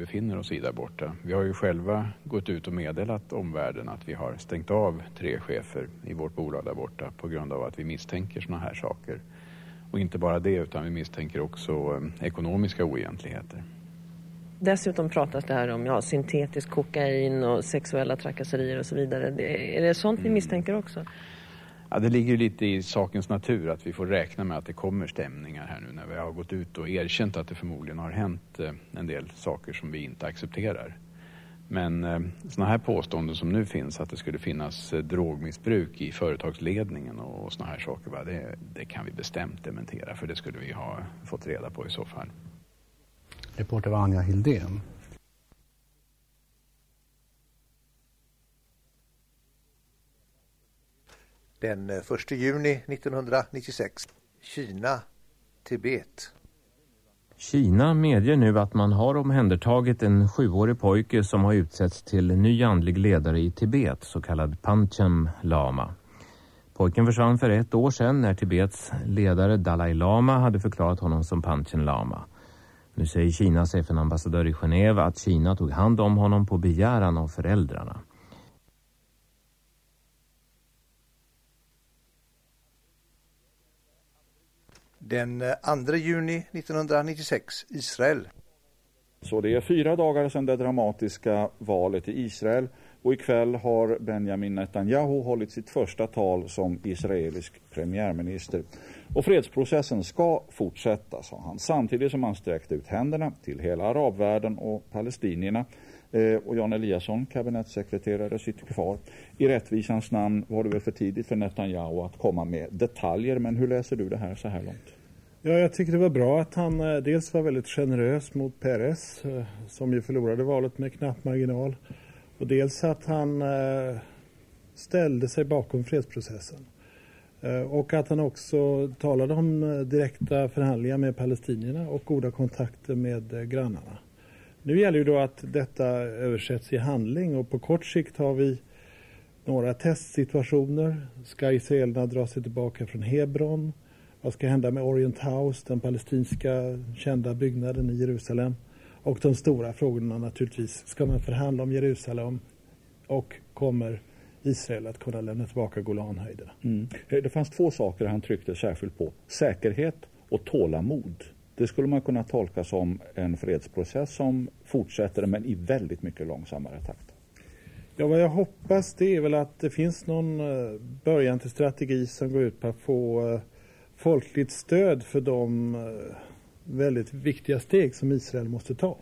befinner oss i där borta. Vi har ju själva gått ut och meddelat omvärlden att vi har stängt av 3 chefer i vårt bolag där borta på grund av att vi misstänker såna här saker. Och inte bara det, utan vi misstänker också ekonomiska oegentligheter. Dessutom pratas det här om syntetisk kokain och sexuella trakasserier och så vidare. Är det sånt ni misstänker också? Ja, det ligger lite i sakens natur att vi får räkna med att det kommer stämningar här nu när vi har gått ut och erkänt att det förmodligen har hänt en del saker som vi inte accepterar. Men såna här påståenden som nu finns, att det skulle finnas drogmissbruk i företagsledningen och såna här saker, det kan vi bestämt dementera, för det skulle vi ha fått reda på i så fall. Reporter var Anja Hildén. Den 1 juni 1996, Kina, Tibet. Kina medger nu att man har omhändertagit en 7-årig pojke som har utsetts till ny andlig ledare i Tibet, så kallad Panchen Lama. Pojken försvann för 1 år sedan när Tibets ledare Dalai Lama hade förklarat honom som Panchen Lama. Nu säger Kinas FN-ambassadör i Genève att Kina tog hand om honom på begäran av föräldrarna. Den 2 juni 1996, Israel. Så det är 4 dagar sedan det dramatiska valet i Israel, och ikväll har Benjamin Netanyahu hållit sitt första tal som israelisk premiärminister. Och fredsprocessen ska fortsätta, sa han, samtidigt som han sträckte ut händerna till hela arabvärlden och palestinierna. Och Jan Eliasson, kabinettssekreterare, sitter kvar. I rättvisans namn var det väl för tidigt för Netanyahu att komma med detaljer, men hur läser du det här så här långt? Ja, jag tycker det var bra att han dels var väldigt generös mot Peres, som ju förlorade valet med knapp marginal, och dels att han ställde sig bakom fredsprocessen. Och att han också talade om direkta förhandlingar med palestinierna och goda kontakter med grannarna. Nu gäller ju då att detta översätts i handling, och på kort sikt har vi några testsituationer. Ska israelerna dra sig tillbaka från Hebron? Vad ska hända med Orient House, den palestinska kända byggnaden i Jerusalem? Och de stora frågorna naturligtvis, ska man förhandla om Jerusalem, och kommer Israel att kunna lämna tillbaka Golanhöjderna? Det fanns 2 saker han tryckte särskilt på: säkerhet och tålamod. Det skulle man kunna tolka som en fredsprocess som fortsätter, men i väldigt mycket långsammare takt. Ja, vad jag hoppas det är väl att det finns någon början till strategi som går ut på att få folkligt stöd för de väldigt viktiga steg som Israel måste ta.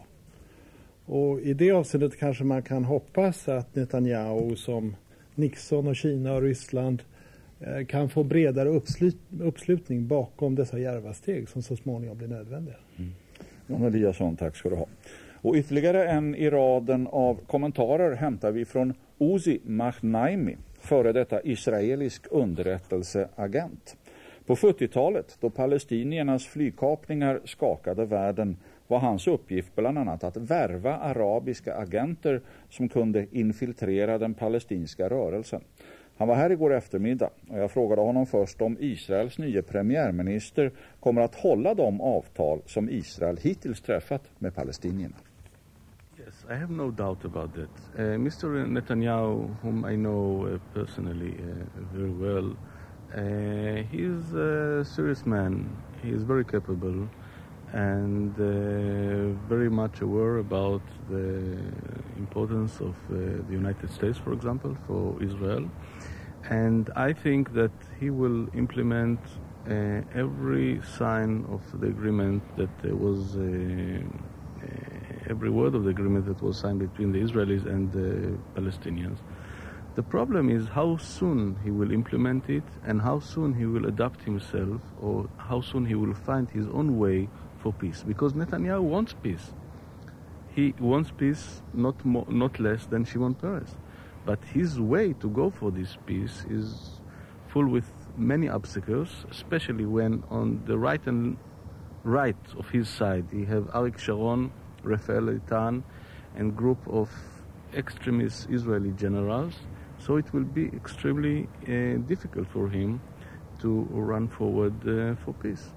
Och i det avseendet kanske man kan hoppas att Netanyahu, som Nixon och Kina och Ryssland, kan få bredare uppslutning bakom dessa djärva steg som så småningom blir nödvändiga. Jan Eliasson, tack ska du ha. Och ytterligare en i raden av kommentarer hämtar vi från Uzi Mahnaimi, före detta israelisk underrättelseagent. På 70-talet, då palestiniernas flygkapningar skakade världen, var hans uppgift bland annat att värva arabiska agenter som kunde infiltrera den palestinska rörelsen. Han var här igår eftermiddag, och jag frågade honom först om Israels nya premiärminister kommer att hålla de avtal som Israel hittills träffat med palestinierna. Yes, I have no doubt about that. Mr. Netanyahu, whom I know personally very well, he is a serious man. He is very capable and very much aware about the importance of the United States, for example, for Israel. And I think that he will implement every sign of the agreement that there was, every word of the agreement that was signed between the Israelis and the Palestinians. The problem is how soon he will implement it and how soon he will adapt himself, or how soon he will find his own way for peace. Because Netanyahu wants peace. He wants peace not less than Shimon Peres. But his way to go for this peace is full with many obstacles, especially when on the right of his side he have Arik Sharon, Rafael Eitan, and group of extremist Israeli generals. So it will be extremely difficult for him to run forward for peace.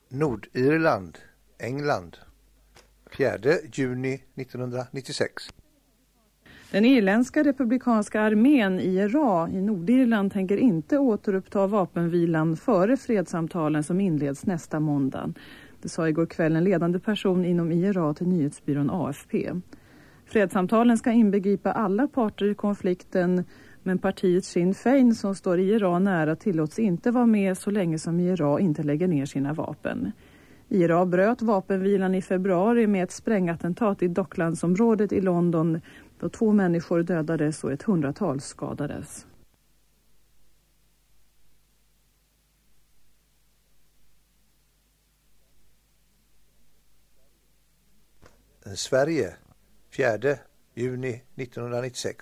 Nordirland, England. 4 juni 1996. Den irländska republikanska armén IRA i Nordirland tänker inte återuppta vapenvilan före fredssamtalen som inleds nästa måndag. Det sa igår kväll en ledande person inom IRA till nyhetsbyrån AFP. Fredssamtalen ska inbegripa alla parter i konflikten, men partiet Sinn Féin som står IRA nära tillåts inte vara med så länge som IRA inte lägger ner sina vapen. IRA bröt vapenvilan i februari med ett sprängattentat i Docklandsområdet i London då 2 människor dödades och ett 100-tal skadades. Sverige, 4 juni 1996.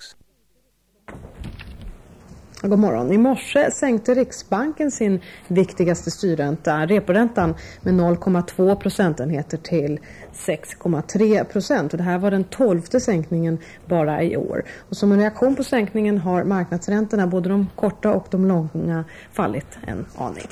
God morgon. I morse sänkte Riksbanken sin viktigaste styrränta, reporäntan, med 0,2 procentenheter till 6,3%. Och det här var den 12:e sänkningen bara i år. Och som en reaktion på sänkningen har marknadsräntorna, både de korta och de långa, fallit en aning.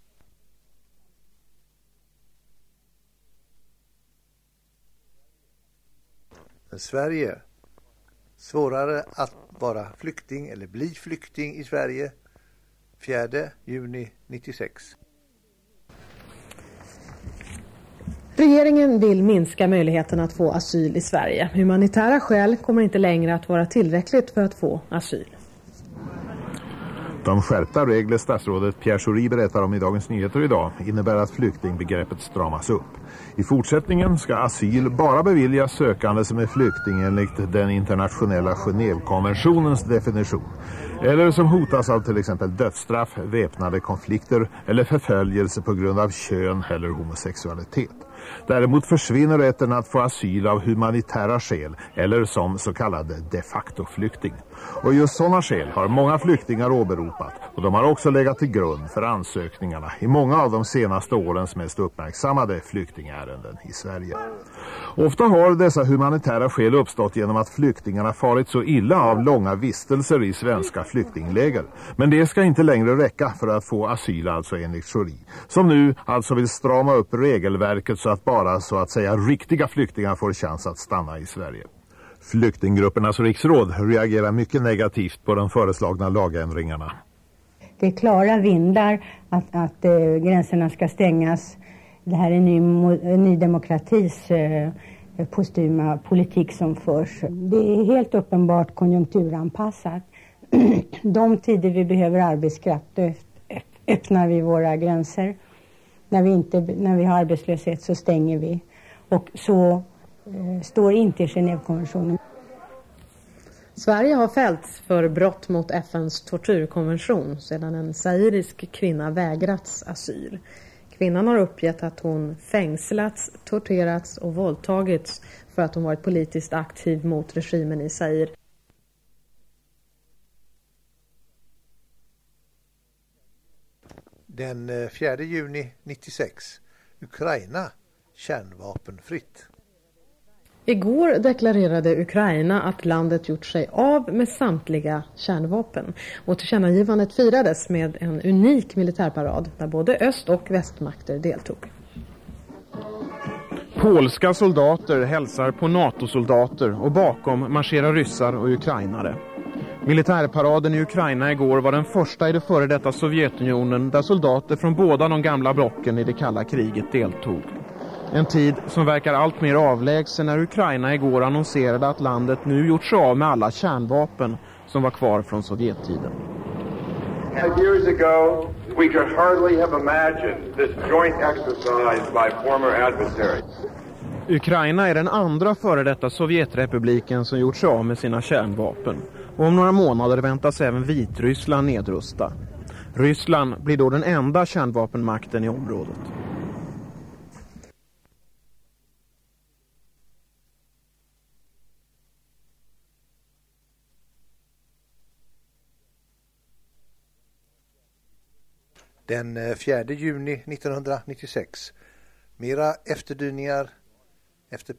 Sverige. Svårare att vara flykting eller bli flykting i Sverige. 4 juni 96. Regeringen vill minska möjligheten att få asyl i Sverige. Humanitära skäl kommer inte längre att vara tillräckligt för att få asyl. De skärpta regler statsrådet Pierre Schori berättar om i Dagens Nyheter idag innebär att flyktingbegreppet stramas upp. I fortsättningen ska asyl bara beviljas sökande som är flykting enligt den internationella Genèvekonventionens definition. Eller som hotas av till exempel dödsstraff, väpnade konflikter eller förföljelse på grund av kön eller homosexualitet. Däremot försvinner rätten att få asyl av humanitära skäl eller som så kallade de facto-flykting. Och just sådana skäl har många flyktingar åberopat och de har också legat till grund för ansökningarna i många av de senaste årens mest uppmärksammade flyktingärenden i Sverige. Ofta har dessa humanitära skäl uppstått genom att flyktingarna farit så illa av långa vistelser i svenska flyktingläger. Men det ska inte längre räcka för att få asyl, alltså enligt Schori, som nu alltså vill strama upp regelverket så att bara så att säga riktiga flyktingar får chans att stanna i Sverige. Flyktinggruppernas riksråd reagerar mycket negativt på de föreslagna lagändringarna. Det är klara vindar att gränserna ska stängas. Det här är ny demokratis postyma politik som förs. Det är helt uppenbart konjunkturanpassat. De tider vi behöver arbetskraft öppnar vi våra gränser. När vi har arbetslöshet så stänger vi. Och så står inte i Genèvekonventionen. Sverige har fällts för brott mot FNs tortyrkonvention sedan en zairisk kvinna vägrats asyl. Kvinnan har uppgett att hon fängslats, torterats och våldtagits för att hon varit politiskt aktiv mot regimen i Zaire. Den 4 juni 96. Ukraina kärnvapenfritt. Igår deklarerade Ukraina att landet gjort sig av med samtliga kärnvapen. Och tillkännagivandet firades med en unik militärparad där både öst- och västmakter deltog. Polska soldater hälsar på NATO-soldater och bakom marscherar ryssar och ukrainare. Militärparaden i Ukraina igår var den första i det före detta Sovjetunionen där soldater från båda de gamla blocken i det kalla kriget deltog. En tid som verkar allt mer avlägsen när Ukraina igår annonserade att landet nu gjort sig av med alla kärnvapen som var kvar från Sovjettiden. 5 years ago, we could hardly have imagined this joint exercise by former adversaries. Ukraina är den andra före detta Sovjetrepubliken som gjort sig av med sina kärnvapen. Och om några månader väntas även Vitryssland nedrusta. Ryssland blir då den enda kärnvapenmakten i området. Den 4 juni 1996. Mera efterdyningar efter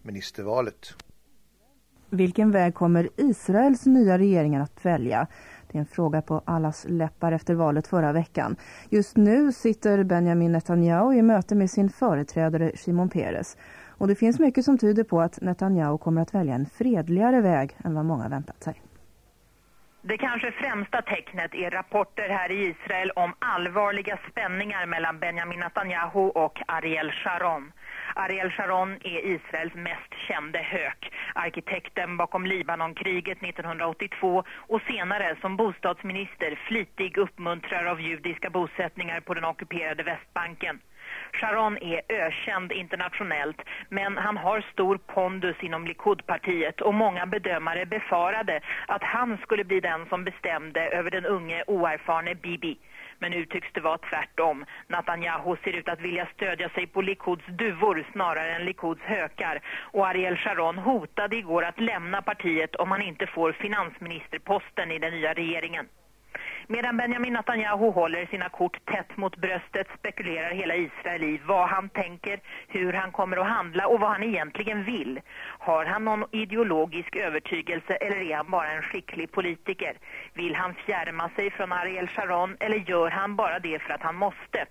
premiärministervalet. Vilken väg kommer Israels nya regering att välja? Det är en fråga på allas läppar efter valet förra veckan. Just nu sitter Benjamin Netanyahu i möte med sin företrädare Shimon Peres. Och det finns mycket som tyder på att Netanyahu kommer att välja en fredligare väg än vad många väntat sig. Det kanske främsta tecknet är rapporter här i Israel om allvarliga spänningar mellan Benjamin Netanyahu och Ariel Sharon. Ariel Sharon är Israels mest kände hök, arkitekten bakom Libanonkriget 1982 och senare som bostadsminister flitig uppmuntrare av judiska bosättningar på den ockuperade Västbanken. Sharon är ökänd internationellt, men han har stor pondus inom Likud-partiet och många bedömare befarade att han skulle bli den som bestämde över den unge oerfarne Bibi. Men nu tycks det vara tvärtom. Netanyahu ser ut att vilja stödja sig på Likuds duvor snarare än Likuds hökar. Och Ariel Sharon hotade igår att lämna partiet om han inte får finansministerposten i den nya regeringen. Medan Benjamin Netanyahu håller sina kort tätt mot bröstet spekulerar hela Israel i vad han tänker, hur han kommer att handla och vad han egentligen vill. Har han någon ideologisk övertygelse eller är han bara en skicklig politiker? Vill han fjärma sig från Ariel Sharon eller gör han bara det för att han måste?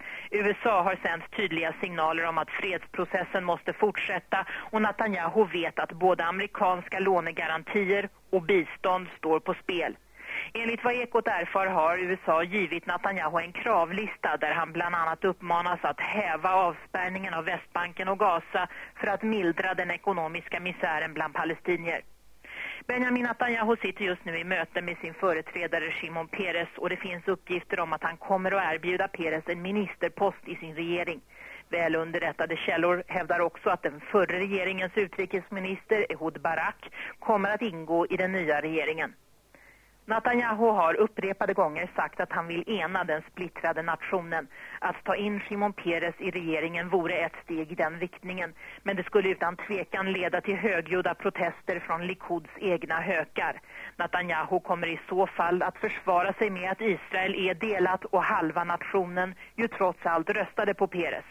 USA har sänt tydliga signaler om att fredsprocessen måste fortsätta och Netanyahu vet att både amerikanska lånegarantier och bistånd står på spel. Enligt vad Ekot erfar har USA givit Netanyahu en kravlista där han bland annat uppmanas att häva avspärrningen av Västbanken och Gaza för att mildra den ekonomiska misären bland palestinier. Benjamin Netanyahu sitter just nu i möte med sin företrädare Shimon Peres och det finns uppgifter om att han kommer att erbjuda Peres en ministerpost i sin regering. Väl underrättade källor hävdar också att den förra regeringens utrikesminister Ehud Barak kommer att ingå i den nya regeringen. Netanyahu har upprepade gånger sagt att han vill ena den splittrade nationen. Att ta in Shimon Peres i regeringen vore ett steg i den riktningen. Men det skulle utan tvekan leda till högljudda protester från Likuds egna hökar. Netanyahu kommer i så fall att försvara sig med att Israel är delat och halva nationen ju trots allt röstade på Peres.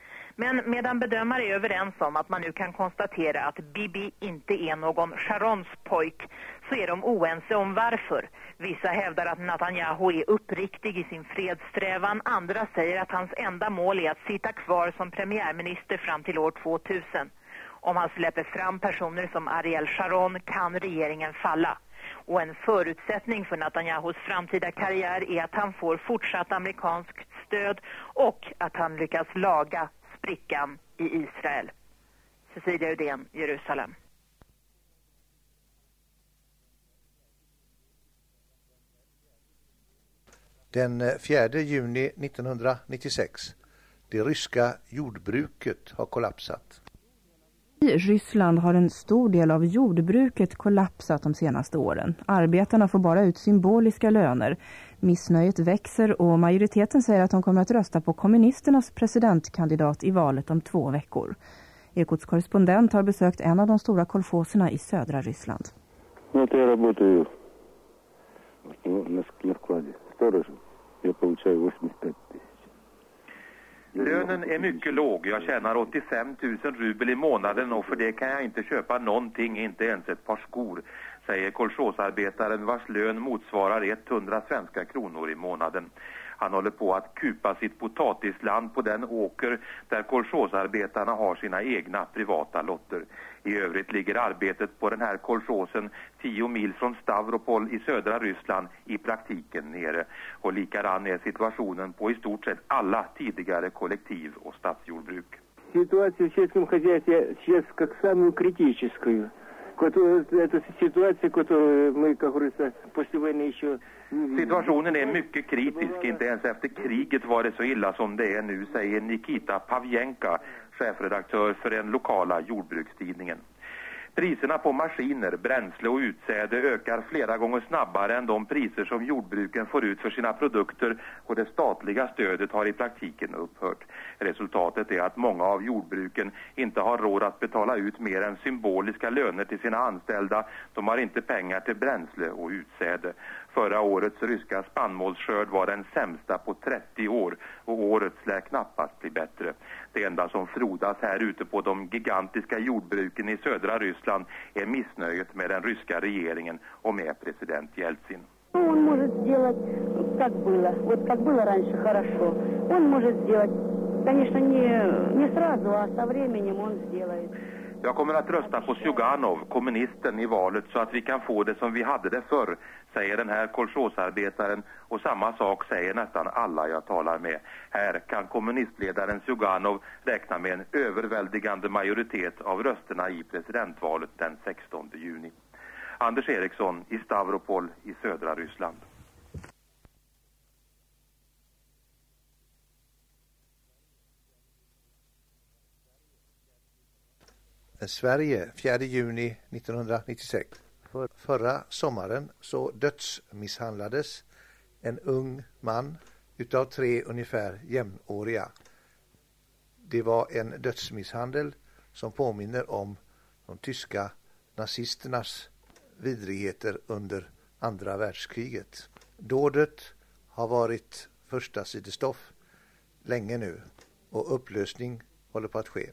Men medan bedömare är överens om att man nu kan konstatera att Bibi inte är någon Sharons pojk så är de oense om varför. Vissa hävdar att Netanyahu är uppriktig i sin fredssträvan, andra säger att hans enda mål är att sitta kvar som premiärminister fram till år 2000. Om han släpper fram personer som Ariel Sharon kan regeringen falla. Och en förutsättning för Netanyahus framtida karriär är att han får fortsatt amerikanskt stöd och att han lyckas laga sprickan i Israel. Cecilia Udén, Jerusalem. Den 4 juni 1996. Det ryska jordbruket har kollapsat. I Ryssland har en stor del av jordbruket kollapsat de senaste åren. Arbetarna får bara ut symboliska löner. Missnöjet växer och majoriteten säger att de kommer att rösta på kommunisternas presidentkandidat i valet om 2 veckor. Ekots korrespondent har besökt en av de stora kolchoserna i södra Ryssland. Jag arbetar на складе сторожем. Jag получаю 85 000. Lönen är mycket låg. Jag tjänar 85 000 rubel i månaden och för det kan jag inte köpa någonting, inte ens ett par skor, säger kolchosarbetaren vars lön motsvarar 100 svenska kronor i månaden. Han håller på att kupa sitt potatisland på den åker där kolchosarbetarna har sina egna privata lotter. I övrigt ligger arbetet på den här kolchosen 10 mil från Stavropol i södra Ryssland i praktiken nere. Och likadan är situationen på i stort sett alla tidigare kollektiv- och stadsjordbruk. Ситуация в сельском хозяйстве сейчас как самую критическую. Это ситуация, которую мы, как говорится, после войны еще... Situationen är mycket kritisk. Inte ens efter kriget var det så illa som det är nu, säger Nikita Pavjenka, chefredaktör för den lokala jordbrukstidningen. Priserna på maskiner, bränsle och utsäde ökar flera gånger snabbare än de priser som jordbruken får ut för sina produkter och det statliga stödet har i praktiken upphört. Resultatet är att många av jordbruken inte har råd att betala ut mer än symboliska löner till sina anställda. De har inte pengar till bränsle och utsäde. Förra årets ryska spannmålsskörd var den sämsta på 30 år och årets lär knappast bli bättre. Det enda som frodas här ute på de gigantiska jordbruken i södra Ryssland är missnöjet med den ryska regeringen och med president Jeltsin. Он может сделать как было. Вот как было раньше хорошо. Он может сделать, конечно, не sразу, а со временем он сделает. Jag kommer att rösta på Zyuganov, kommunisten, i valet så att vi kan få det som vi hade det förr, säger den här kolchosarbetaren, och samma sak säger nästan alla jag talar med. Här kan kommunistledaren Zyuganov räkna med en överväldigande majoritet av rösterna i presidentvalet den 16 juni. Anders Eriksson i Stavropol i södra Ryssland. Sverige, 4 juni 1996. Förra sommaren så dödsmisshandlades en ung man utav 3 ungefär jämnåriga. Det var en dödsmisshandel som påminner om de tyska nazisternas vidrigheter under andra världskriget. Dådet har varit första sidestoff länge nu och upplösning håller på att ske.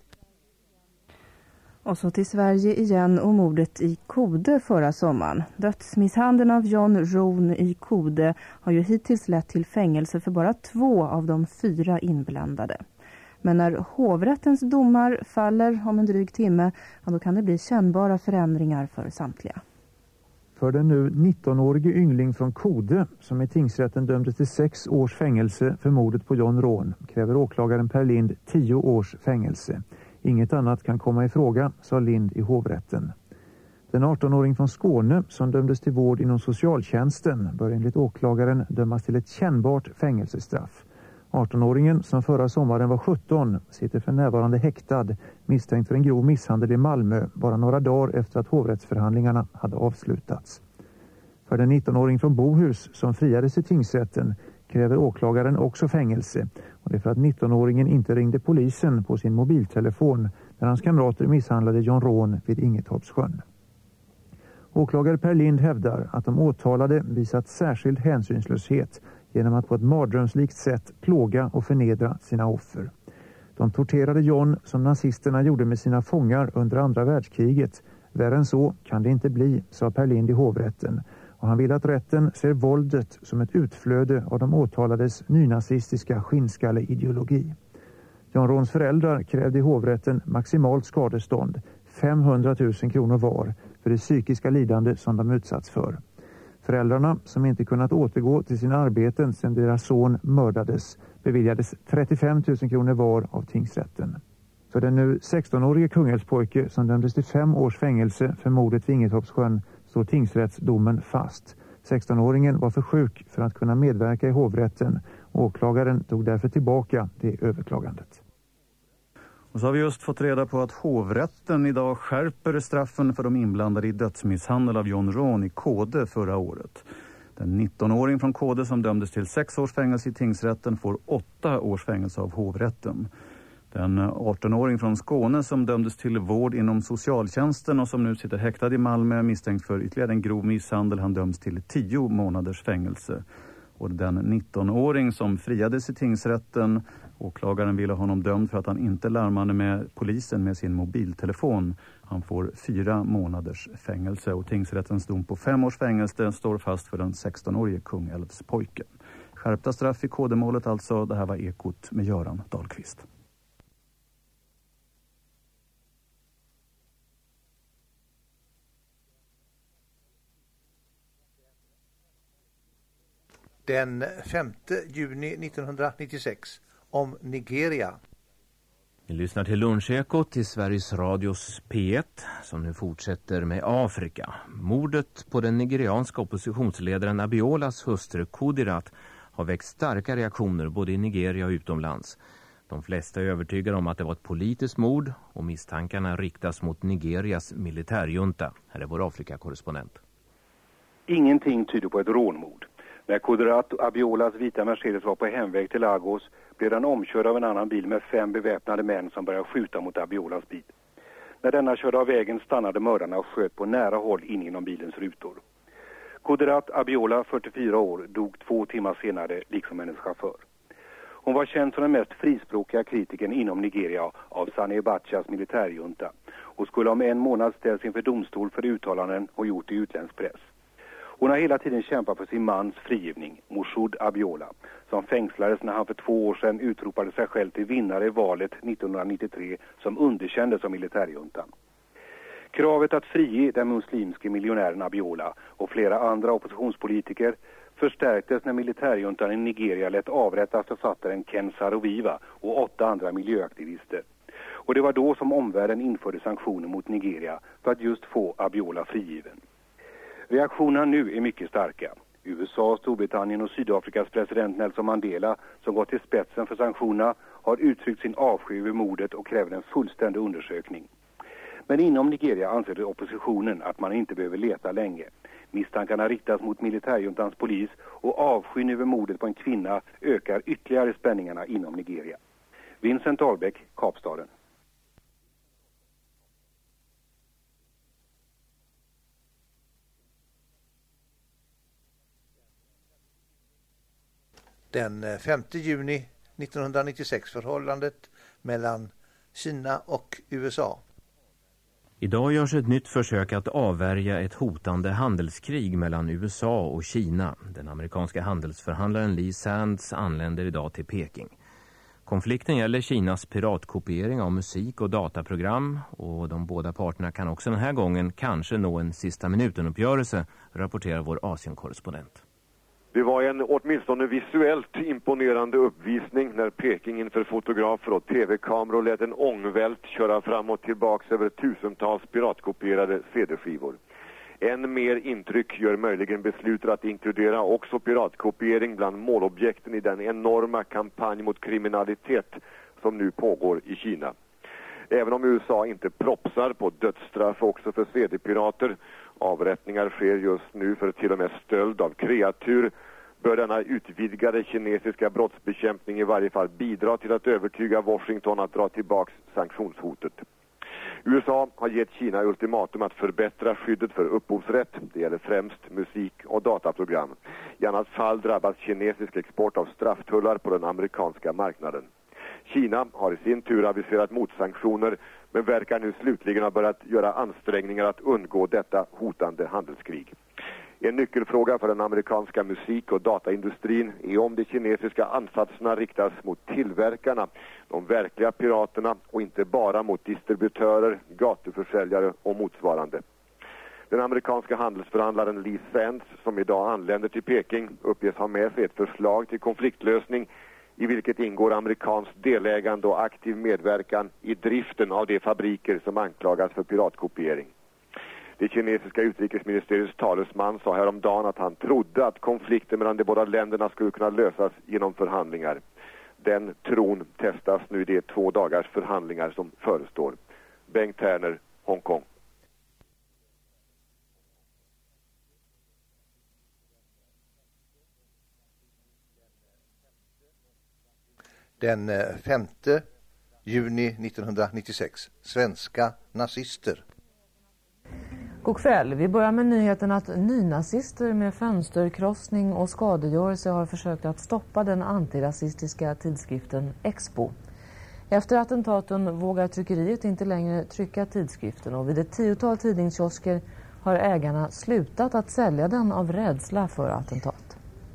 Och så till Sverige igen och mordet i Kode förra sommaren. Dödsmisshandeln av John Rohn i Kode har ju hittills lett till fängelse för bara 2 av de 4 inblandade. Men när hovrättens domar faller om en dryg timme, ja, då kan det bli kännbara förändringar för samtliga. För den nu 19-årige yngling från Kode som i tingsrätten dömdes till 6 års fängelse för mordet på John Rohn kräver åklagaren Per Lind 10 års fängelse. Inget annat kan komma i fråga, sa Lind i hovrätten. Den 18-åring från Skåne som dömdes till vård inom socialtjänsten bör enligt åklagaren dömas till ett kännbart fängelsestraff. 18-åringen som förra sommaren var 17 sitter för närvarande häktad misstänkt för en grov misshandel i Malmö bara några dagar efter att hovrättsförhandlingarna hade avslutats. För den 19-åring från Bohus som friades i tingsrätten kräver åklagaren också fängelse, och det är för att 19-åringen inte ringde polisen på sin mobiltelefon när hans kamrater misshandlade John Rohn vid Ingetorpssjön. Åklagare Per Lind hävdar att de åtalade visat särskild hänsynslöshet genom att på ett mardrömslikt sätt plåga och förnedra sina offer. De torterade John som nazisterna gjorde med sina fångar under andra världskriget. Värre än så kan det inte bli, sa Per Lind i hovrätten. Och han vill att rätten ser våldet som ett utflöde av de åtalades nynazistiska skinnskalleideologi. John Rohns föräldrar krävde i hovrätten maximalt skadestånd, 500 000 kronor var, för det psykiska lidande som de utsatts för. Föräldrarna, som inte kunnat återgå till sina arbeten sedan deras son mördades, beviljades 35 000 kronor var av tingsrätten. För den nu 16-årige Kungälvspojke som dömdes till 5 års fängelse för mordet vid Ingetorpssjön står tingsrättsdomen fast. 16-åringen var för sjuk för att kunna medverka i hovrätten. Åklagaren tog därför tillbaka det överklagandet. Och så har vi just fått reda på att hovrätten idag skärper straffen för de inblandade i dödsmisshandel av John Rohn i Kode förra året. Den 19-åring från Kode som dömdes till 6 års fängelse i tingsrätten får 8 års fängelse av hovrätten. Den 18-åring från Skåne som dömdes till vård inom socialtjänsten och som nu sitter häktad i Malmö misstänkt för ytterligare en grov misshandel, han döms till 10 månaders fängelse. Och den 19-åring som friades i tingsrätten, åklagaren ville ha honom dömd för att han inte larmade med polisen med sin mobiltelefon. Han får 4 månaders fängelse, och tingsrättens dom på 5 års fängelse står fast för den 16-årige Kungälvspojken. Skärpta straff i kodemålet alltså. Det här var Ekot med Göran Dahlqvist. Den 5 juni 1996 om Nigeria. Vi lyssnar till Lunchekot i Sveriges Radios P1 som nu fortsätter med Afrika. Mordet på den nigerianska oppositionsledaren Abiolas hustru Kudirat har väckt starka reaktioner både i Nigeria och utomlands. De flesta är övertygade om att det var ett politiskt mord och misstankarna riktas mot Nigerias militärjunta. Här är vår Afrika-korrespondent. Ingenting tyder på ett rånmord. När Kudirat Abiolas vita Mercedes var på hemväg till Lagos blev den omkörd av en annan bil med 5 beväpnade män som började skjuta mot Abiolas bil. När denna körde av vägen stannade mördarna och sköt på nära håll in inom bilens rutor. Kudirat Abiola, 44 år, dog 2 timmar senare, liksom hennes chaufför. Hon var känd som den mest frispråkiga kritiken inom Nigeria av Sani Abachas militärjunta och skulle om en månad ställas inför domstol för uttalanden och gjort i utländsk press. Hon har hela tiden kämpat för sin mans frigivning, Moshood Abiola, som fängslades när han för 2 år sedan utropade sig själv till vinnare i valet 1993 som underkändes av militärjuntan. Kravet att frige den muslimske miljonären Abiola och flera andra oppositionspolitiker förstärktes när militärjuntan i Nigeria lät avrätta författaren Ken Saro-Wiwa och 8 andra miljöaktivister. Och det var då som omvärlden införde sanktioner mot Nigeria för att just få Abiola frigiven. Reaktionerna nu är mycket starka. USA, Storbritannien och Sydafrikas president Nelson Mandela, som gått till spetsen för sanktionerna, har uttryckt sin avsky över mordet och kräver en fullständig undersökning. Men inom Nigeria anser oppositionen att man inte behöver leta länge. Misstankarna riktas mot militärjuntans polis och avskyn över mordet på en kvinna ökar ytterligare spänningarna inom Nigeria. Vincent Dahlbäck, Kapstaden. Den 5 juni 1996 förhållandet mellan Kina och USA. Idag görs ett nytt försök att avvärja ett hotande handelskrig mellan USA och Kina. Den amerikanska handelsförhandlaren Lee Sands anländer idag till Peking. Konflikten gäller Kinas piratkopiering av musik- och dataprogram och de båda parterna kan också den här gången kanske nå en sista minuten-uppgörelse, rapporterar vår Asienkorrespondent. Det var en åtminstone visuellt imponerande uppvisning när Peking inför fotografer och tv-kameror lät en ångvält köra fram och tillbaks över tusentals piratkopierade CD-skivor. Än mer intryck gör möjligen beslutet att inkludera också piratkopiering bland målobjekten i den enorma kampanj mot kriminalitet som nu pågår i Kina. Även om USA inte propsar på dödsstraff också för CD-pirater, avrättningar sker just nu för till och med stöld av kreatur, bör denna utvidgade kinesiska brottsbekämpning i varje fall bidra till att övertyga Washington att dra tillbaka sanktionshotet. USA har gett Kina ultimatum att förbättra skyddet för upphovsrätt. Det gäller främst musik- och dataprogram. I annat fall drabbas kinesisk export av strafftullar på den amerikanska marknaden. Kina har i sin tur aviserat motsanktioner men verkar nu slutligen ha börjat göra ansträngningar att undgå detta hotande handelskrig. En nyckelfråga för den amerikanska musik- och dataindustrin är om de kinesiska ansatserna riktas mot tillverkarna, de verkliga piraterna och inte bara mot distributörer, gatuförsäljare och motsvarande. Den amerikanska handelsförhandlaren Lee Sands, som idag anländer till Peking, uppges ha med sig ett förslag till konfliktlösning i vilket ingår amerikansk delägande och aktiv medverkan i driften av de fabriker som anklagas för piratkopiering. Det kinesiska utrikesministeriets talesman sa häromdagen att han trodde att konflikten mellan de båda länderna skulle kunna lösas genom förhandlingar. Den tron testas nu i de 2 dagars förhandlingar som förestår. Bengt Terner, Hongkong. Den 5 juni 1996. Svenska nazister. God kväll. Vi börjar med nyheten att nynazister med fönsterkrossning och skadegörelse har försökt att stoppa den antirasistiska tidskriften Expo. Efter attentaten vågar tryckeriet inte längre trycka tidskriften och vid ett 10-tal tidningskiosker har ägarna slutat att sälja den av rädsla för attentat.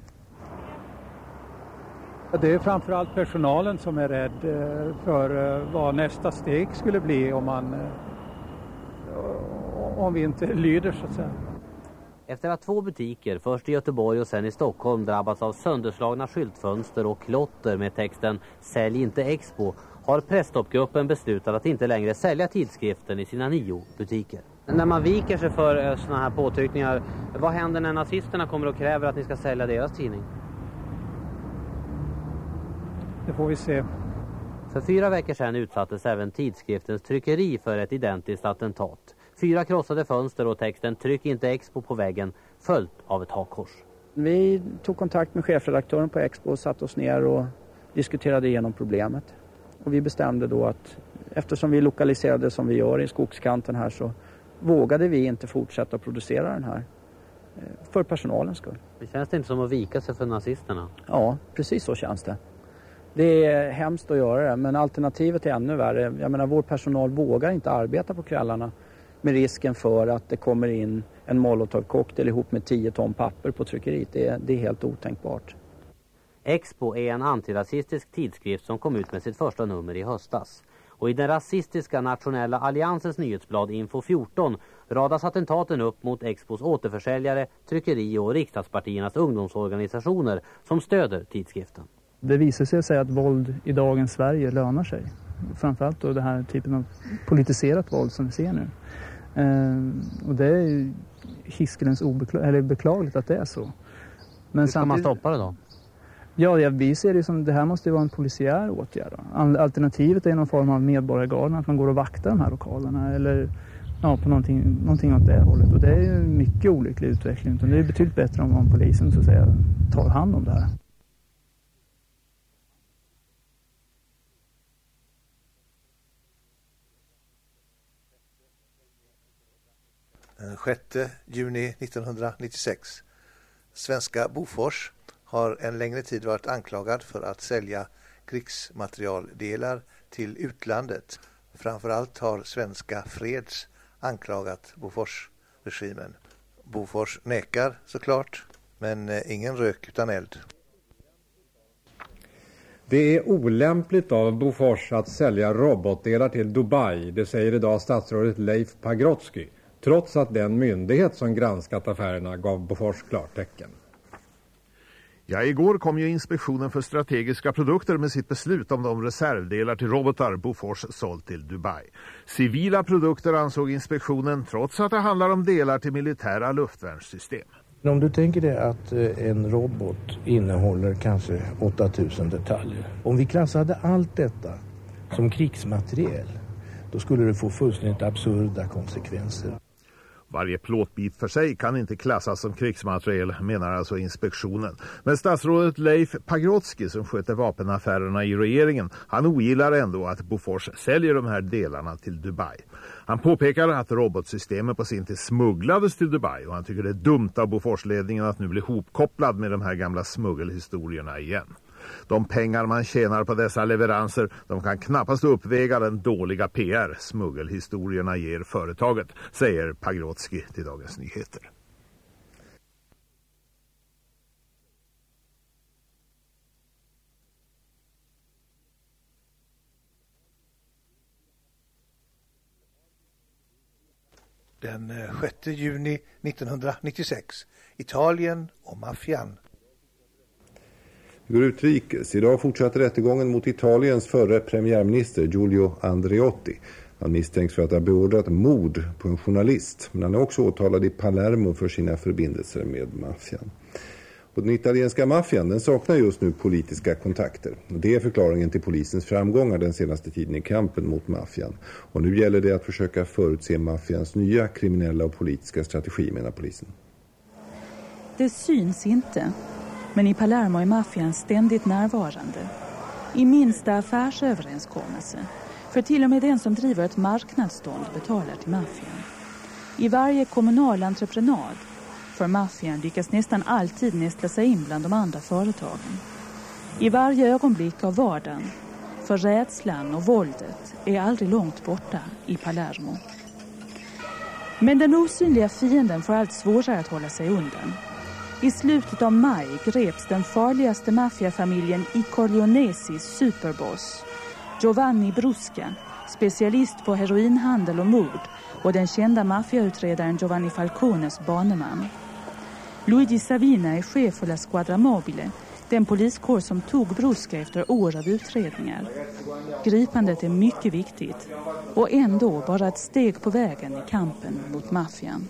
Det är framförallt personalen som är rädd för vad nästa steg skulle bli om vi inte lyder så att säga. Efter att 2 butiker, först i Göteborg och sen i Stockholm, drabbats av sönderslagna skyltfönster och klotter med texten "Sälj inte Expo", har Presstoppgruppen beslutat att inte längre sälja tidskriften i sina 9 butiker. När man viker sig för såna här påtryckningar, vad händer när nazisterna kommer och kräver att ni ska sälja deras tidning? Det får vi se. För 4 veckor sedan utsattes även tidskriftens tryckeri för ett identiskt attentat. 4 krossade fönster och texten "Tryck inte Expo" på väggen, följt av ett hakkors. Vi tog kontakt med chefredaktören på Expo och satt oss ner och diskuterade igenom problemet. Och vi bestämde då att eftersom vi lokaliserade som vi gör i skogskanten här så vågade vi inte fortsätta producera den här för personalens skull. Det känns inte som att vika sig för nazisterna? Ja, precis så känns det. Det är hemskt att göra det, men alternativet är ännu värre. Jag menar, vår personal vågar inte arbeta på kvällarna med risken för att det kommer in en molotovcocktail ihop med 10 ton papper på tryckeriet. Det är helt otänkbart. Expo är en antirasistisk tidskrift som kom ut med sitt första nummer i höstas. Och i den rasistiska nationella alliansens nyhetsblad Info 14 radas attentaten upp mot Expos återförsäljare, tryckeri och riksdagspartiernas ungdomsorganisationer som stöder tidskriften. Det visar sig att våld i dagens Sverige lönar sig. Framförallt då den här typen av politiserat våld som vi ser nu. Och det är ju hiskelens beklagligt att det är så. Men hur ska man stoppa det då? Ja, vi ser det som det här måste vara en polisiär åtgärd. Alternativet är någon form av medborgargarden, att man går och vaktar de här lokalerna eller på någonting åt det hållet. Och det är ju en mycket olycklig utveckling. Det är betydligt bättre om polisen så att säga tar hand om det här. Den 6 juni 1996. Svenska Bofors har en längre tid varit anklagad för att sälja krigsmaterialdelar till utlandet. Framförallt har svenska Freds anklagat Bofors-regimen. Bofors nekar såklart, men ingen rök utan eld. Det är olämpligt av Bofors att sälja robotdelar till Dubai, det säger idag statsrådet Leif Pagrotsky, trots att den myndighet som granskat affärerna gav Bofors klartecken. Ja, igår kom ju Inspektionen för strategiska produkter med sitt beslut om de reservdelar till robotar Bofors sålt till Dubai. Civila produkter ansåg inspektionen, trots att det handlar om delar till militära luftvärnssystem. Om du tänker dig att en robot innehåller kanske 8000 detaljer. Om vi klassade allt detta som krigsmateriel, då skulle det få fullständigt absurda konsekvenser. Varje plåtbit för sig kan inte klassas som krigsmateriel, menar alltså inspektionen. Men statsrådet Leif Pagrotsky, som sköter vapenaffärerna i regeringen, han ogillar ändå att Bofors säljer de här delarna till Dubai. Han påpekar att robotsystemet på sin tid smugglades till Dubai och han tycker det är dumt av Boforsledningen att nu bli hopkopplad med de här gamla smuggelhistorierna igen. De pengar man tjänar på dessa leveranser, de kan knappast uppväga den dåliga PR smuggelhistorierna ger företaget, säger Pagrotsky till Dagens Nyheter. Den 6 juni 1996. Italien och maffian. Vi går utrikes. Idag fortsätter rättegången mot Italiens förre premiärminister Giulio Andreotti. Han misstänks för att ha beordrat mord på en journalist. Men han är också åtalad i Palermo för sina förbindelser med maffian. Och den italienska maffian, den saknar just nu politiska kontakter. Det är förklaringen till polisens framgångar den senaste tiden i kampen mot maffian. Och nu gäller det att försöka förutse maffians nya kriminella och politiska strategi, menar polisen. Det syns inte. Men i Palermo är maffian ständigt närvarande. I minsta affärsöverenskommelse. För till och med den som driver ett marknadsstånd betalar till maffian. I varje kommunal entreprenad för maffian lyckas nästan alltid nästla sig in bland de andra företagen. I varje ögonblick av vardagen. För rädslan och våldet är aldrig långt borta i Palermo. Men den osynliga fienden får allt svårare att hålla sig undan. I slutet av maj greps den farligaste maffiafamiljen i Corleonesis superboss, Giovanni Brusca, specialist på heroinhandel och mord, och den kända maffiautredaren Giovanni Falcones baneman. Luigi Savina är chef för La Squadra Mobile, den poliskår som tog Brusca efter år av utredningar. Gripandet är mycket viktigt och ändå bara ett steg på vägen i kampen mot maffian.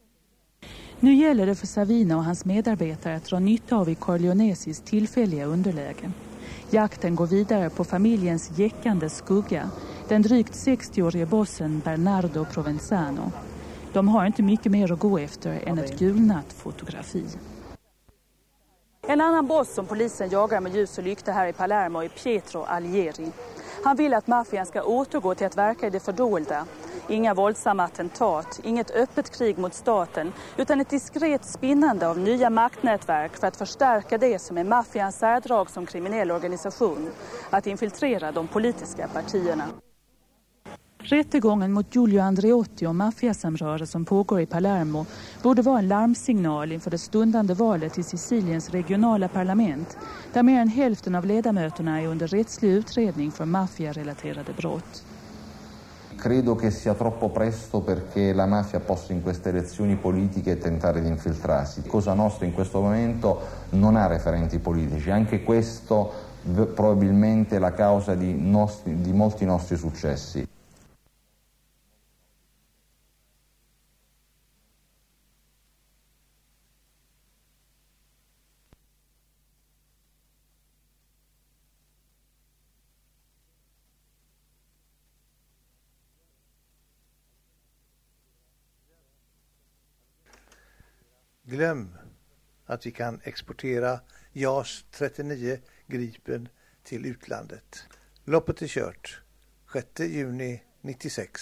Nu gäller det för Savina och hans medarbetare att dra nytta av i Corleonesis tillfälliga underläge. Jakten går vidare på familjens jäckande skugga, den drygt 60-årige bossen Bernardo Provenzano. De har inte mycket mer att gå efter än ett gulnat fotografi. En annan boss som polisen jagar med ljus och lykta här i Palermo är Pietro Allieri. Han vill att maffian ska återgå till att verka i det fördolda. Inga våldsamma attentat, inget öppet krig mot staten, utan ett diskret spinnande av nya maktnätverk för att förstärka det som är maffians särdrag som kriminell organisation, att infiltrera de politiska partierna. Rättegången mot Giulio Andreotti och maffiasamröre som pågår i Palermo borde vara en larmsignal inför det stundande valet till Siciliens regionala parlament, där mer än hälften av ledamöterna är under rättslig utredning för maffiarelaterade brott. Credo che sia troppo presto perché la mafia possa in queste elezioni politiche tentare di infiltrarsi. Cosa Nostra in questo momento non ha referenti politici, anche questo probabilmente è la causa di molti nostri successi. Glöm att vi kan exportera JAS 39 Gripen till utlandet. Loppet är kört. 6 juni 96.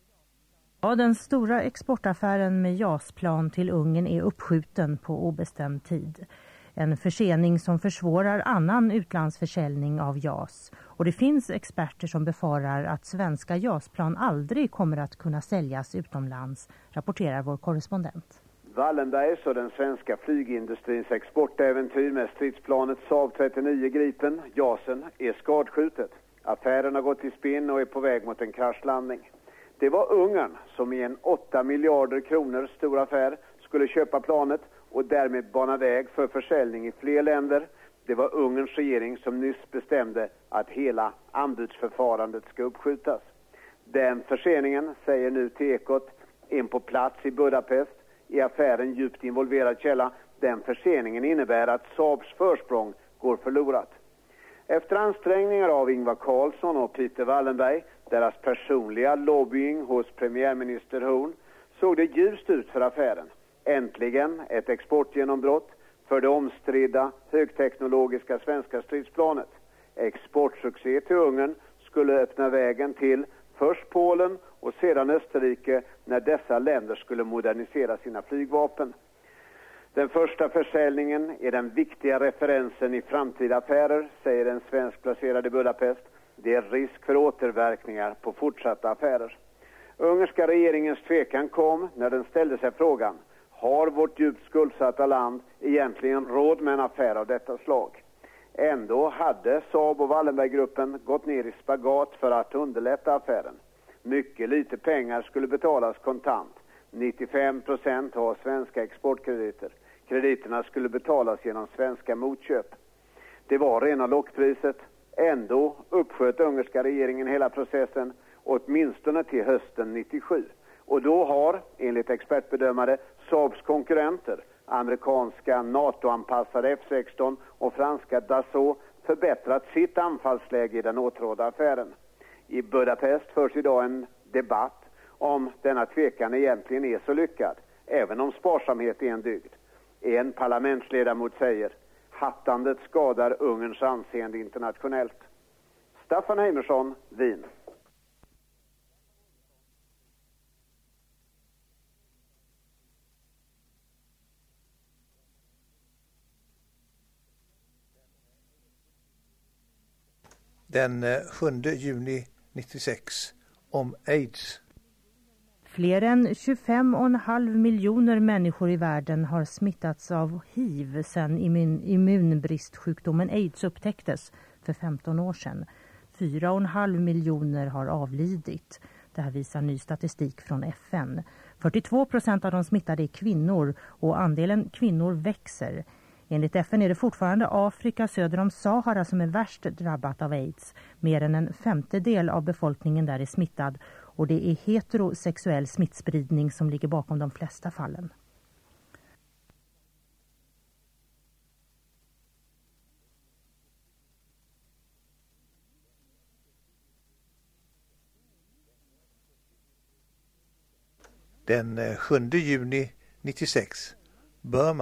Ja, den stora exportaffären med JAS-plan till Ungern är uppskjuten på obestämd tid. En försening som försvårar annan utlandsförsäljning av JAS. Och det finns experter som befarar att svenska JAS-plan aldrig kommer att kunna säljas utomlands, rapporterar vår korrespondent. Wallenbergs och den svenska flygindustrins exportäventyr med stridsplanet Saab 39 Gripen, JASen, är skadskjutet. Affären har gått i spinn och är på väg mot en kraschlandning. Det var Ungern som i en 8 miljarder kronor stor affär skulle köpa planet och därmed bana väg för försäljning i fler länder. Det var Ungerns regering som nyss bestämde att hela anbudsförfarandet ska uppskjutas. Den förseningen, säger nu till Ekot, in på plats i Budapest, i affären djupt involverad källa, den förseningen innebär att Saabs försprång går förlorat. Efter ansträngningar av Ingvar Carlsson och Peter Wallenberg, deras personliga lobbying hos premiärminister Horn, såg det ljust ut för affären. Äntligen ett exportgenombrott för det omstridda högteknologiska svenska stridsplanet. Exportsuccé till Ungern skulle öppna vägen till först Polen och sedan Österrike när dessa länder skulle modernisera sina flygvapen. Den första försäljningen är den viktiga referensen i framtida affärer, säger en svensk placerad i Budapest. Det är risk för återverkningar på fortsatta affärer. Ungerska regeringens tvekan kom när den ställde sig frågan: har vårt djupt skuldsatta land egentligen råd med en affär av detta slag? Ändå hade Saab och Wallenberggruppen gått ner i spagat för att underlätta affären. Mycket lite pengar skulle betalas kontant. 95% har svenska exportkrediter. Krediterna skulle betalas genom svenska motköp. Det var rena lockpriset. Ändå uppsköt ungerska regeringen hela processen åtminstone till hösten 97. Och då har, enligt expertbedömare, Saabs konkurrenter, amerikanska NATO-anpassade F-16 och franska Dassault, förbättrat sitt anfallsläge i den åtrådda affären. I Budapest förs idag en debatt om denna tvekan egentligen är så lyckad, även om sparsamhet är en dygd. En parlamentsledamot säger: hattandet skadar Ungerns anseende internationellt. Staffan Heimersson, Wien. Den 7 juni 96 om AIDS. Fler än 25,5 miljoner människor i världen har smittats av HIV sedan immunbristsjukdomen AIDS upptäcktes för 15 år sedan. 4,5 miljoner har avlidit. Det här visar ny statistik från FN. 42% av de smittade är kvinnor och andelen kvinnor växer. Enligt FN är det fortfarande Afrika söder om Sahara som är värst drabbat av AIDS. Mer än en femtedel av befolkningen där är smittad och det är heterosexuell smittspridning som ligger bakom de flesta fallen. Den 7 juni 96, Burma.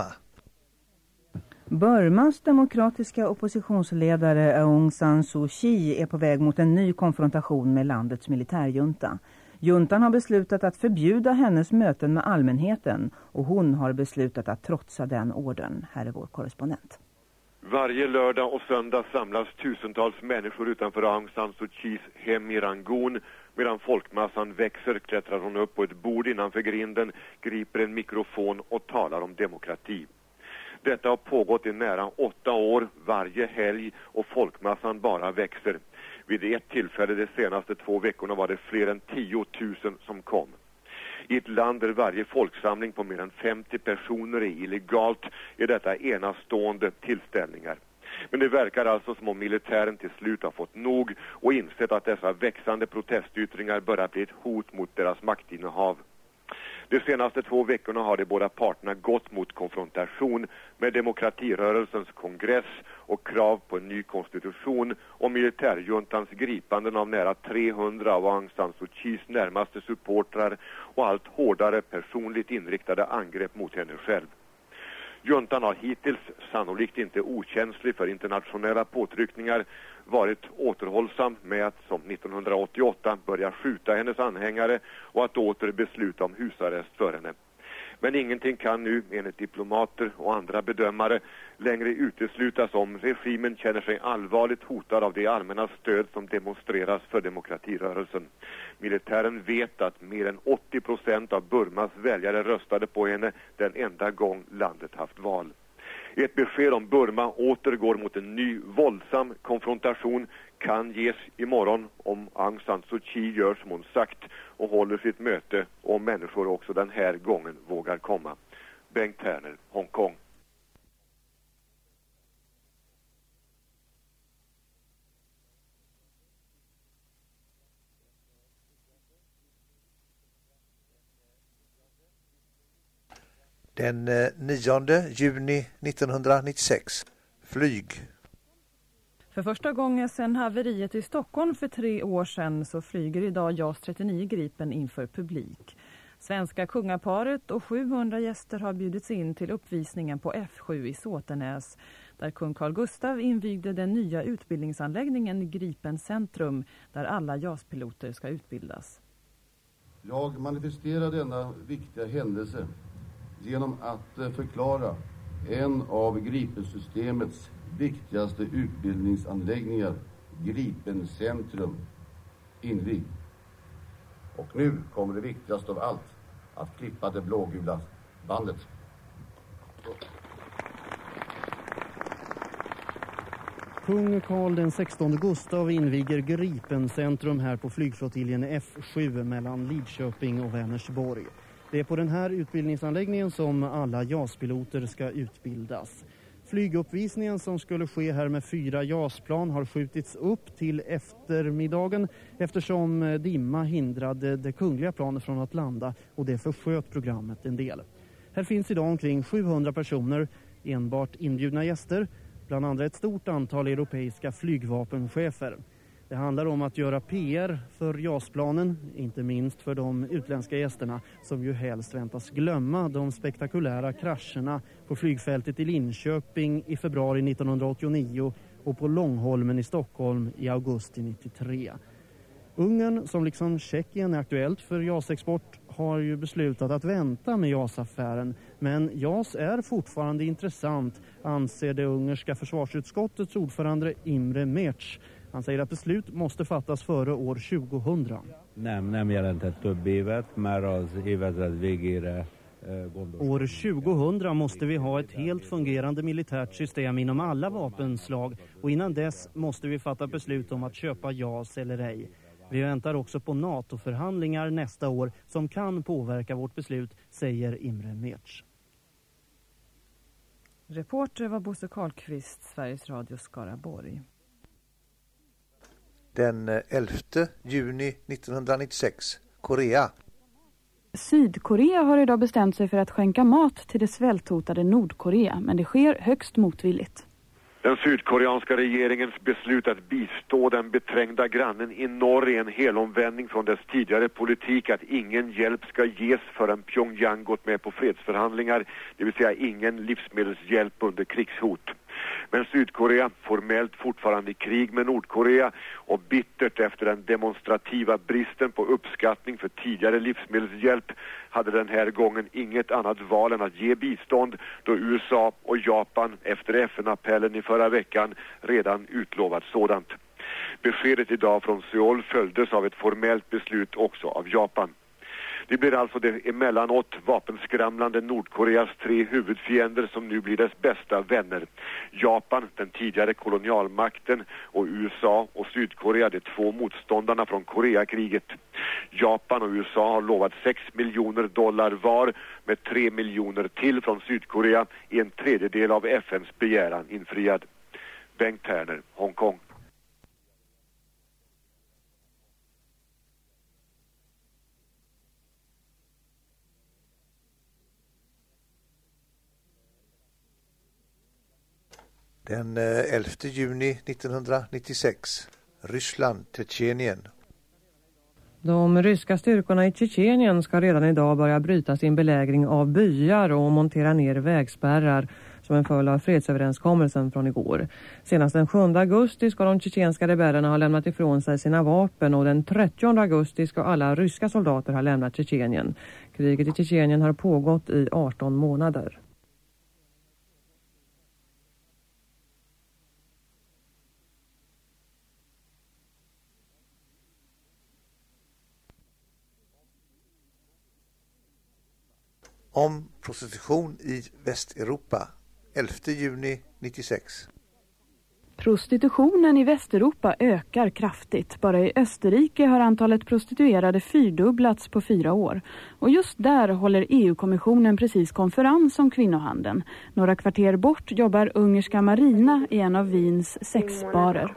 Burmas demokratiska oppositionsledare Aung San Suu Kyi är på väg mot en ny konfrontation med landets militärjunta. Juntan har beslutat att förbjuda hennes möten med allmänheten och hon har beslutat att trotsa den ordern. Här är vår korrespondent. Varje lördag och söndag samlas tusentals människor utanför Aung San Suu Kyis hem i Rangoon Medan folkmassan växer klättrar hon upp på ett bord innanför grinden, griper en mikrofon och talar om demokrati. Detta har pågått i nära 8 år varje helg och folkmassan bara växer. Vid ett tillfälle de senaste 2 veckorna var det fler än 10 000 som kom. I ett land där varje folksamling på mer än 50 personer är illegalt är detta enastående tillställningar. Men det verkar alltså som om militären till slut har fått nog och insett att dessa växande protestyttringar börjar bli ett hot mot deras maktinnehav. De senaste 2 veckorna har de båda parterna gått mot konfrontation med demokratirörelsens kongress och krav på en ny konstitution och militärjuntans gripanden av nära 300 av Aung San Suu Kyis närmaste supportrar och allt hårdare personligt inriktade angrepp mot henne själv. Juntan har hittills, sannolikt inte okänslig för internationella påtryckningar, varit återhållsam med att som 1988 börja skjuta hennes anhängare och att åter besluta om husarrest för henne. Men ingenting kan nu, enligt diplomater och andra bedömare, längre uteslutas om regimen känner sig allvarligt hotad av det allmänna stöd som demonstreras för demokratirörelsen. Militären vet att mer än 80% av Burmas väljare röstade på henne den enda gång landet haft val. Ett besked om Burma återgår mot en ny våldsam konfrontation kan ges imorgon om Aung San Suu Kyi gör som hon sagt och håller sitt möte och om människor också den här gången vågar komma. Bengt Terner, Hongkong. Den 9 juni 1996. Flyg. För första gången sedan haveriet i Stockholm för 3 år sedan så flyger idag JAS 39 Gripen inför publik. Svenska kungaparet och 700 gäster har bjudits in till uppvisningen på F7 i Såtenäs, där kung Carl Gustaf invigde den nya utbildningsanläggningen Gripen Centrum, där alla JAS-piloter ska utbildas. Jag manifesterar denna viktiga händelse genom att förklara en av Gripensystemets viktigaste utbildningsanläggningar, Gripen Centrum, invigd. Och nu kommer det viktigaste av allt, att klippa det blågula bandet. Kung Carl den 16 Gustav inviger Gripencentrum här på flygflottiljen F7 mellan Lidköping och Vänersborg. Det är på den här utbildningsanläggningen som alla JAS-piloter ska utbildas. Flyguppvisningen som skulle ske här med 4 JAS-plan har skjutits upp till eftermiddagen eftersom dimma hindrade det kungliga planet från att landa och det försköt programmet en del. Här finns idag omkring 700 personer, enbart inbjudna gäster, bland andra ett stort antal europeiska flygvapenchefer. Det handlar om att göra PR för JAS-planen, inte minst för de utländska gästerna som ju helst väntas glömma de spektakulära krascherna på flygfältet i Linköping i februari 1989 och på Långholmen i Stockholm i augusti 1993. Ungern, som liksom Tjeckien är aktuellt för JAS-export, har ju beslutat att vänta med JAS-affären. Men JAS är fortfarande intressant, anser det ungerska försvarsutskottets ordförande Imre Mérc. Han säger att beslut måste fattas före år 2000. Nem jelentett több évet, már az évezred végére År 2000 måste vi ha ett helt fungerande militärt system inom alla vapenslag och innan dess måste vi fatta beslut om att köpa JAS eller ej. Vi väntar också på NATO-förhandlingar nästa år som kan påverka vårt beslut, säger Imre Mérc. Reporter var Bosse Karlqvist, Sveriges Radio Skaraborg. Den 11 juni 1996. Korea. Sydkorea har idag bestämt sig för att skänka mat till det svälthotade Nordkorea, men det sker högst motvilligt. Den sydkoreanska regeringens beslut att bistå den beträngda grannen i norr är en helomvändning från dess tidigare politik att ingen hjälp ska ges förrän Pyongyang gått med på fredsförhandlingar, det vill säga ingen livsmedelshjälp under krigshot. Men Sydkorea, formellt fortfarande i krig med Nordkorea och bittert efter den demonstrativa bristen på uppskattning för tidigare livsmedelshjälp, hade den här gången inget annat val än att ge bistånd då USA och Japan efter FN-appellen i förra veckan redan utlovat sådant. Beskedet idag från Seoul följdes av ett formellt beslut också av Japan. Det blir alltså det emellanåt vapenskramlande Nordkoreas 3 huvudfiender som nu blir dess bästa vänner. Japan, den tidigare kolonialmakten, och USA och Sydkorea, de 2 motståndarna från Koreakriget. Japan och USA har lovat $6 miljoner var, med 3 miljoner till från Sydkorea, i en tredjedel av FNs begäran infriad. Bengt Terner, Hongkong. Den 11 juni 1996, Ryssland, Tjetjenien. De ryska styrkorna i Tjetjenien ska redan idag börja bryta sin belägring av byar och montera ner vägspärrar som en följd av fredsöverenskommelsen från igår. Senast den 7 augusti ska de tjetjenska rebellerna ha lämnat ifrån sig sina vapen och den 30 augusti ska alla ryska soldater ha lämnat Tjetjenien. Kriget i Tjetjenien har pågått i 18 månader. Om prostitution i Västeuropa, 11 juni 96. Prostitutionen i Västeuropa ökar kraftigt. Bara i Österrike har antalet prostituerade 4-dubblats på 4 år. Och just där håller EU-kommissionen precis konferens om kvinnohandeln. Några kvarter bort jobbar ungerska Marina i en av Wiens sexbarer.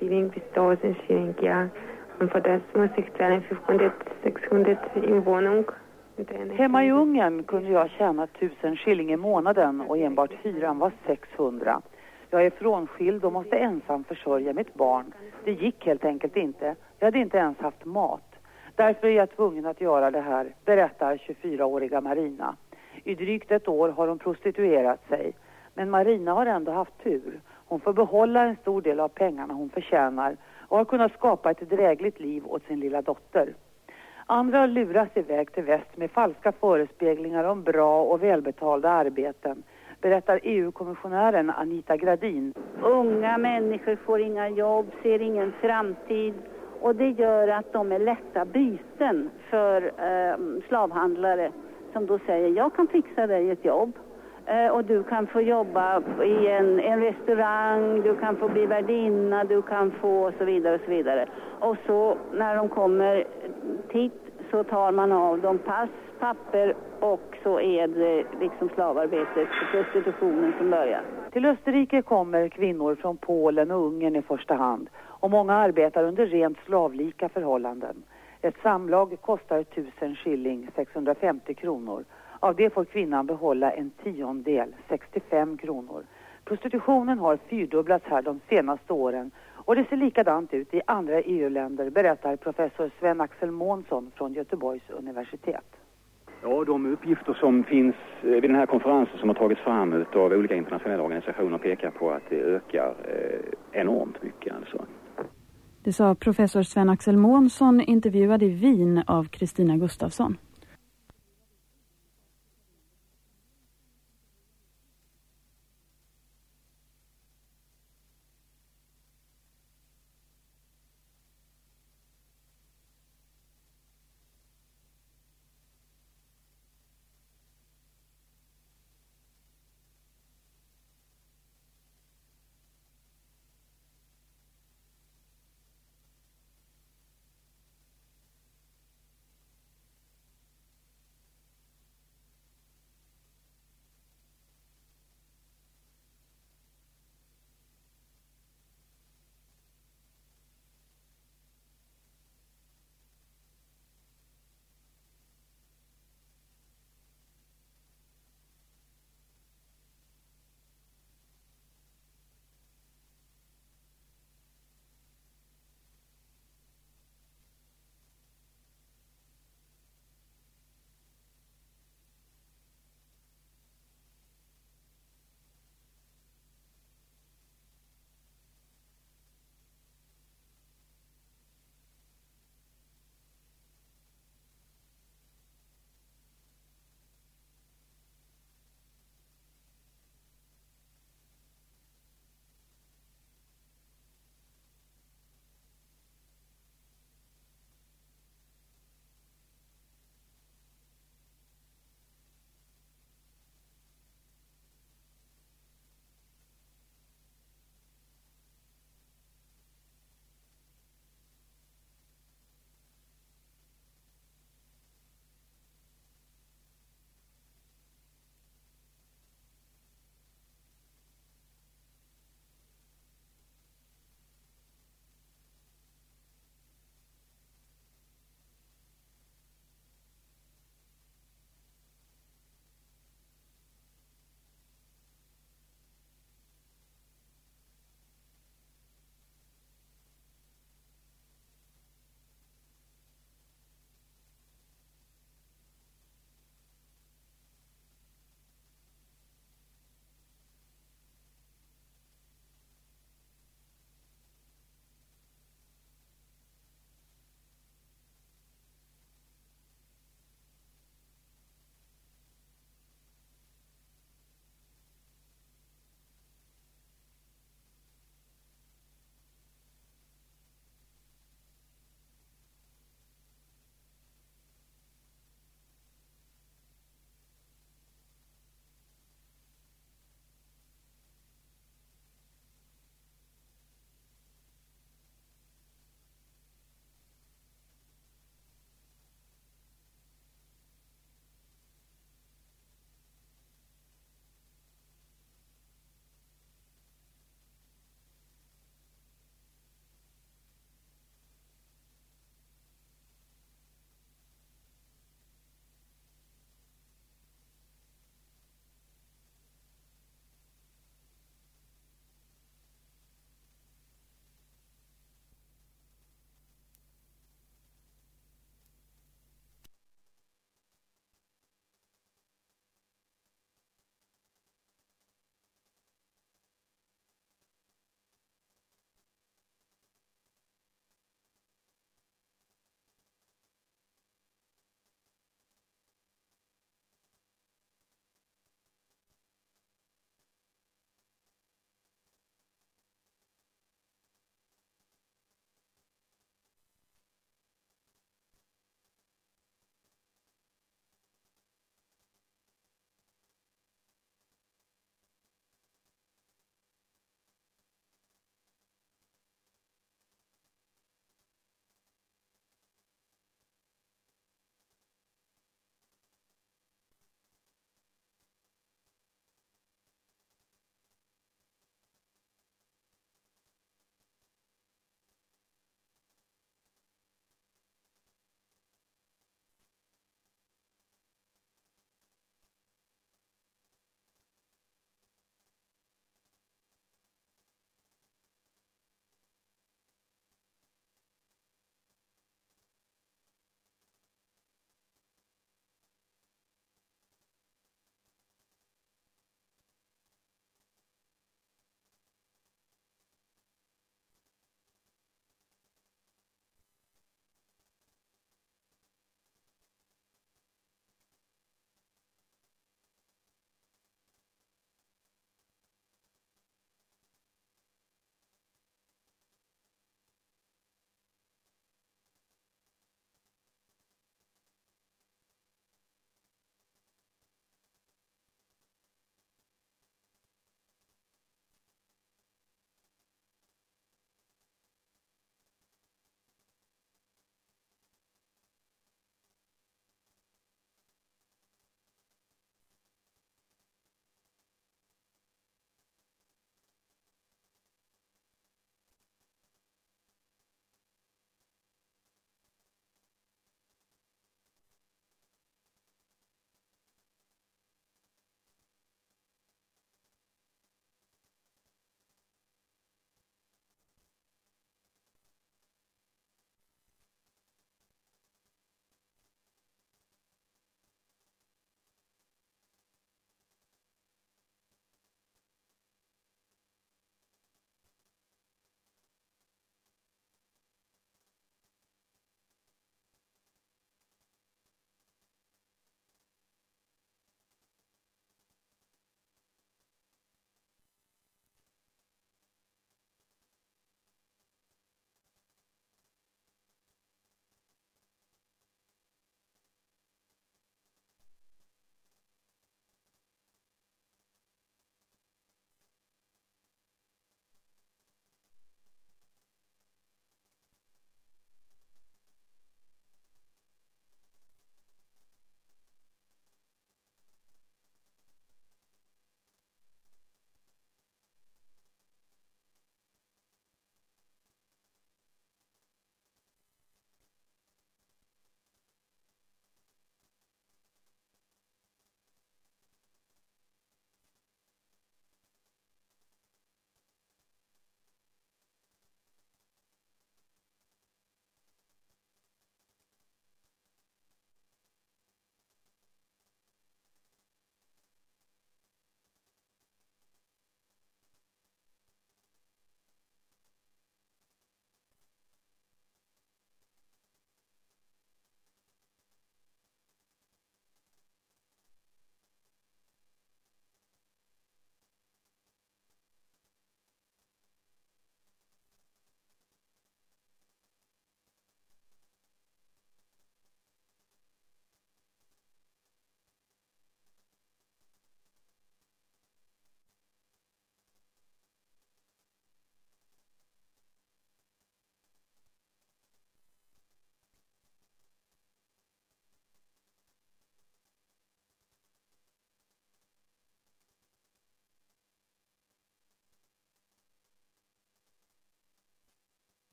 Hemma i Ungern kunde jag tjäna 1000 shilling i månaden och enbart hyran var 600. Jag är frånskild och måste ensam försörja mitt barn. Det gick helt enkelt inte. Jag hade inte ens haft mat. Därför är jag tvungen att göra det här, berättar 24-åriga Marina. I drygt ett år har hon prostituerat sig. Men Marina har ändå haft tur. Hon får behålla en stor del av pengarna hon förtjänar och har kunnat skapa ett drägligt liv åt sin lilla dotter. Andra luras iväg till väst med falska förespeglingar om bra och välbetalda arbeten, berättar EU-kommissionären Anita Gradin. Unga människor får inga jobb, ser ingen framtid och det gör att de är lätta byten för slavhandlare som då säger jag kan fixa dig ett jobb. Och du kan få jobba i en restaurang, du kan få bli värdinna, du kan få så vidare och så vidare. Och så när de kommer hit så tar man av dem pass, papper och så är det liksom slavarbetet och prostitutionen som börjar. Till Österrike kommer kvinnor från Polen och Ungern i första hand. Och många arbetar under rent slavlika förhållanden. Ett samlag kostar 1000 shilling, 650 kronor. Av det får kvinnan behålla en 10-del, 65 kronor. Prostitutionen har 4-dubblats här de senaste åren och det ser likadant ut i andra EU-länder, berättar professor Sven Axel Månsson från Göteborgs universitet. Ja, de uppgifter som finns vid den här konferensen som har tagits fram av olika internationella organisationer pekar på att det ökar enormt mycket alltså. Det sa professor Sven Axel Månsson, intervjuad i Wien av Kristina Gustafsson.